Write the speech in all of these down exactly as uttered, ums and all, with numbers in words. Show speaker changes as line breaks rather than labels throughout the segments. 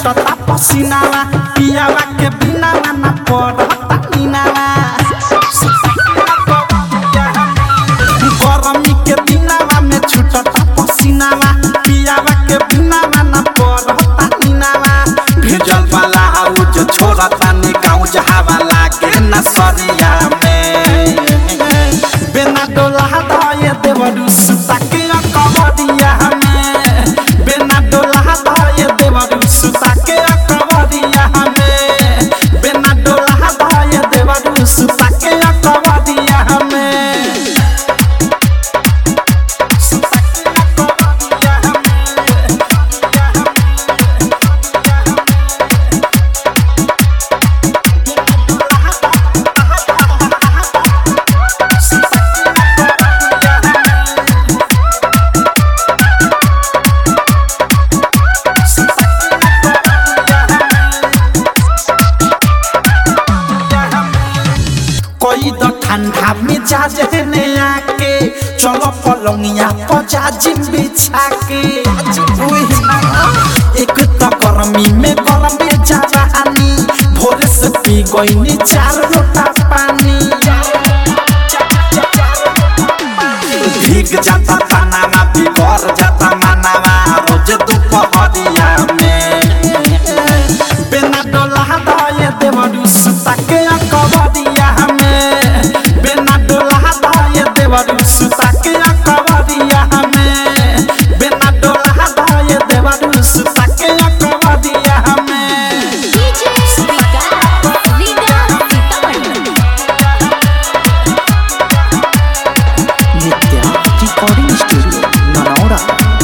छुटता पसीनावा पियावा के बिना ना पड़ता नीनावा गरमी के दिनावा में छुटता पसीनावा पियावा के बिना ना पड़ता नीनावा भेजल वाला आउज छोड़ता नी गाँव जहावा लागे न सरिया में बिना डोला धाये देवरु सुता के कवरिया में बिना डोला धाये देवरु सुता के कवरिया में बिना डोला धाये देवरु सुता के कवरिया में सुता के कवरिया कोई तो ठंडा मिजाज ने आके चलो पलंगिया पजा जिम बिछा के एक तो गर्मी में गरम में जवानी भोर से पी गई चार लोटा पानी भीग जाता तनावा बिगड़ जाता मनावा रोज दोपहरिया में बिना डोला धाये देवरु सुता के कवरिया में बिना डोला धाये देवरु सुता के कवरिया में बिना डोला धाये देवरु सुता के कवरिया में
DJ Vikas Riga
Nitya recording studio Naraura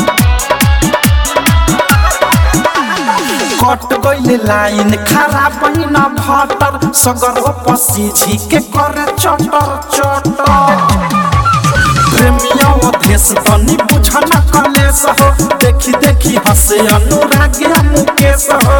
cut गइल लाइन खराब न भटर सगर पसी झिके करे चटर चटर प्रेमियों देश तनी बुझन कलेस हो देखी देखी हसे अनुराग मुकेश हो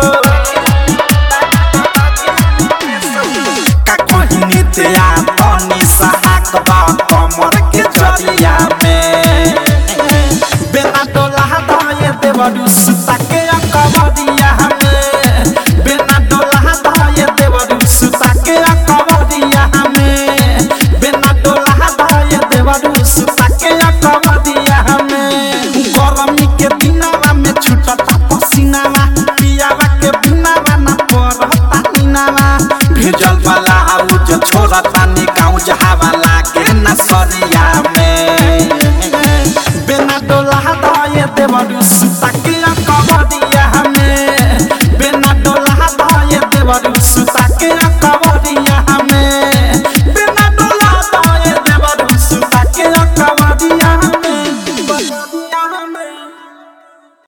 का कहीं नित्या तनी सहाक बा कमर के जरिया में बिना डोला धाये देवरु सुता के कवरिया में बिना डोला धाये देवरु सुता के कवरिया में बिना डोला धाये देवरु सुता के कवरिया में गरमी के दिनावा में छुटता पसीनावा पियावा के बिना ना पड़ता नीनावा भेजल वाला आउज छोड़ता नी गाँव जहावा लागे न सरिया में बिना डोला धाये देवरु सुता के कवरिया में बिना डोला धाये देवरु सुता